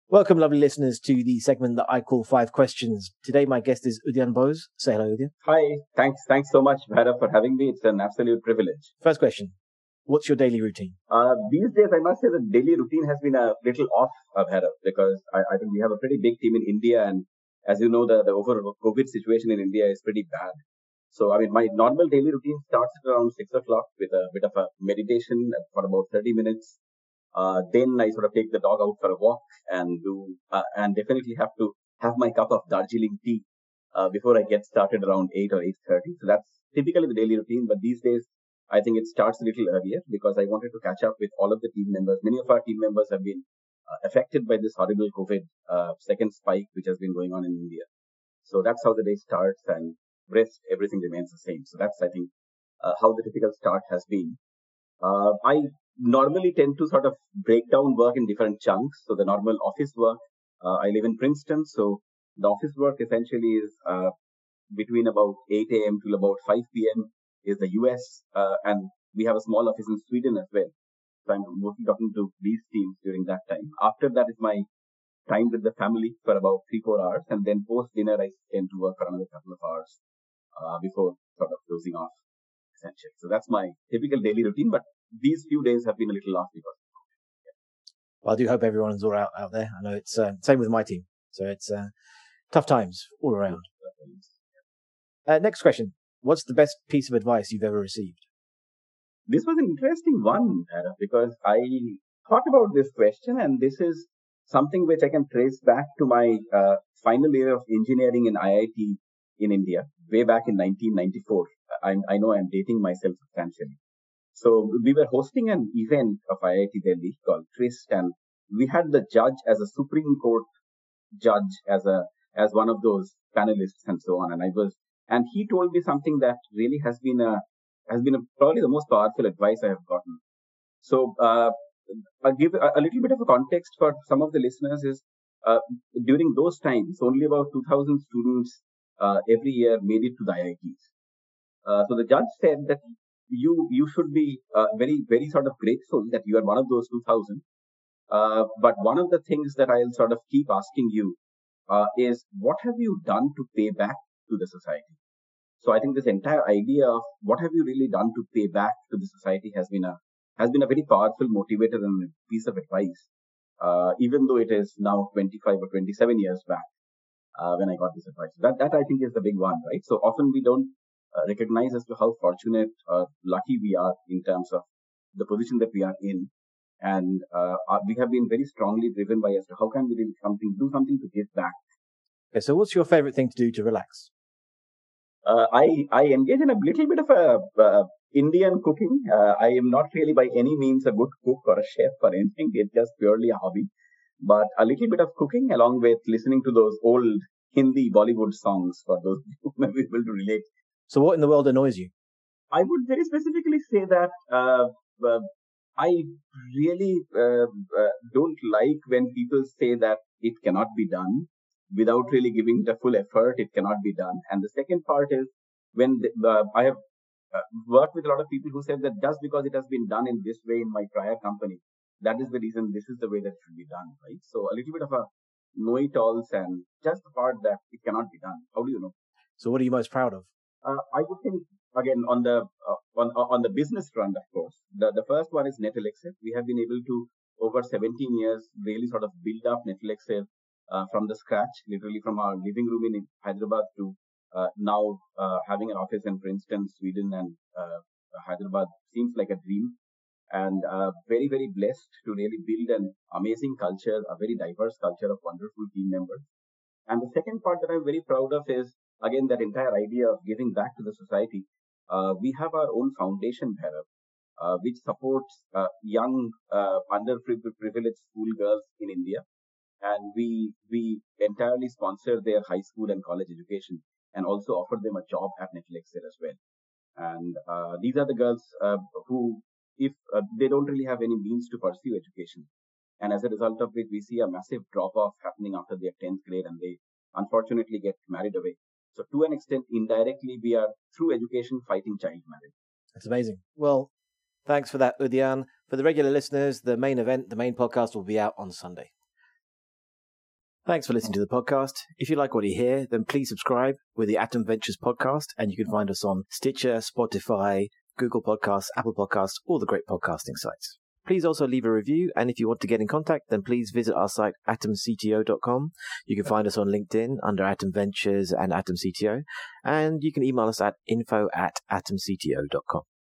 Welcome, lovely listeners, to the segment that I call 5 Questions. Today, my guest is Udyan Bose. Say hello, Udyan. Hi, thanks so much, Bhairav, for having me. It's an absolute privilege. First question. What's your daily routine? These days, I must say the daily routine has been a little off, Bhairav, because I think we have a pretty big team in India. And as you know, the overall COVID situation in India is pretty bad. So, my normal daily routine starts at around 6 o'clock with a bit of a meditation for about 30 minutes. Then I sort of take the dog out for a walk and and definitely have to have my cup of Darjeeling tea before I get started around 8 or 8:30. So that's typically the daily routine. But these days, I think it starts a little earlier because I wanted to catch up with all of the team members. Many of our team members have been affected by this horrible COVID second spike, which has been going on in India. So that's how the day starts, and rest, everything remains the same. So that's, I think, how the typical start has been. I normally tend to sort of break down work in different chunks. So the normal office work, I live in Princeton, so the office work essentially is between about 8 a.m. till about 5 p.m. is the US, and we have a small office in Sweden as well. So I'm mostly talking to these teams during that time. After that is my time with the family for about 3-4 hours, and then post dinner I tend to work for another couple of hours before sort of closing off, essentially. So that's my typical daily routine, but these few days have been a little off because. Well, I do hope everyone's all right out there. I know it's same with my team. So it's tough times all around. Next question. What's the best piece of advice you've ever received? This was an interesting one, because I thought about this question, and this is something which I can trace back to my final year of engineering in IIT in India, way back in 1994. I know I'm dating myself substantially. So we were hosting an event of IIT Delhi called Twist, and we had the judge as a Supreme Court judge as one of those panelists and so on. And he told me something that really has been probably the most powerful advice I have gotten. So I'll give a little bit of a context for some of the listeners. Is during those times, only about 2,000 students every year made it to the IITs. So the judge said that you should be very, very sort of grateful that you are one of those 2,000. But one of the things that I'll sort of keep asking you is, what have you done to pay back to the society? So I think this entire idea of what have you really done to pay back to the society has been a very powerful motivator and a piece of advice, even though it is now 25 or 27 years back when I got this advice. That I think is the big one, right? So often we don't recognize as to how fortunate or lucky we are in terms of the position that we are in. And we have been very strongly driven by as to how can we do something to give back. Okay, so what's your favorite thing to do to relax? I engage in a little bit of a Indian cooking. I am not really by any means a good cook or a chef or anything. It's just purely a hobby. But a little bit of cooking along with listening to those old Hindi Bollywood songs for those who may be able to relate. So what in the world annoys you? I would very specifically say that I really don't like when people say that it cannot be done without really giving the full effort. It cannot be done. And the second part is when I have worked with a lot of people who said that just because it has been done in this way in my prior company, that is the reason this is the way that it should be done, right? So a little bit of a know-it-alls and just the part that it cannot be done. How do you know? So what are you most proud of? I would think again on the business front, of course. The first one is NetElixir. We have been able to over 17 years really sort of build up NetElixir from the scratch, literally from our living room in Hyderabad to now having an office in Princeton, Sweden, and Hyderabad seems like a dream. And very, very blessed to really build an amazing culture, a very diverse culture of wonderful team members. And the second part that I'm very proud of is, again, that entire idea of giving back to the society. We have our own foundation, Bhairav, which supports young, underprivileged schoolgirls in India. And we entirely sponsor their high school and college education and also offer them a job at NetElixir as well. And these are the girls who, if they don't really have any means to pursue education, and as a result of it, we see a massive drop-off happening after their 10th grade, and they unfortunately get married away. So to an extent, indirectly, we are, through education, fighting child marriage. That's amazing. Well, thanks for that, Udyan. For the regular listeners, the main podcast will be out on Sunday. Thanks for listening to the podcast. If you like what you hear, then please subscribe. We're the Atom Ventures podcast, and you can find us on Stitcher, Spotify, Google Podcasts, Apple Podcasts, all the great podcasting sites. Please also leave a review, and if you want to get in contact, then please visit our site, atomcto.com. You can find us on LinkedIn under Atom Ventures and Atom CTO, and you can email us at info@atomcto.com.